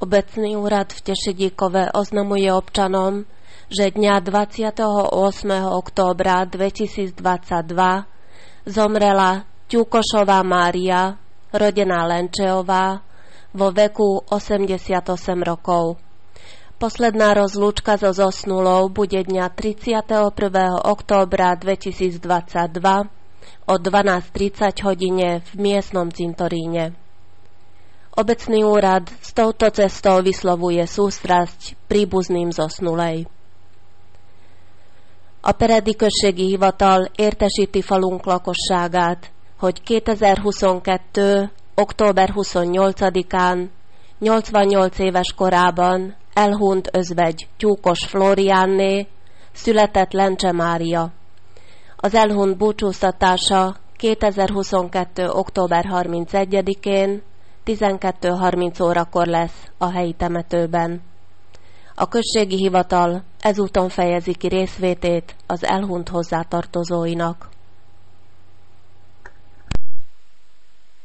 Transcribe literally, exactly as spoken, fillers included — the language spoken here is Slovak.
Obecný úrad v Tešidíkove oznamuje občanom, že dňa dvadsiateho ôsmeho októbra dvetisícdvadsaťdva zomrela Ťukošová Mária, rodená Lenčeová, vo veku osemdesiatosem rokov. Posledná rozlúčka so zosnulou bude dňa tridsiateho prvého októbra dvetisícdvadsaťdva o dvanásť tridsať hodine v miestnom cintoríne. Obecný úrad s touto cestou vyslovuje sústrasť príbuzným zosnulej. A Peredi községi hivatal értesíti falunk lakosságát, hogy kétezer-huszonkettő. október huszonnyolcadikán nyolcvannyolc éves korában elhunyt özvegy Tyúkos Flóriánné született Lencse Mária. Az elhunyt búcsúztatása kétezer-huszonkettő. október harmincegyedikén tizenkettő harminc órakor lesz a helyi temetőben. A községi hivatal ezúton fejezi ki részvétét az elhunyt hozzátartozóinak.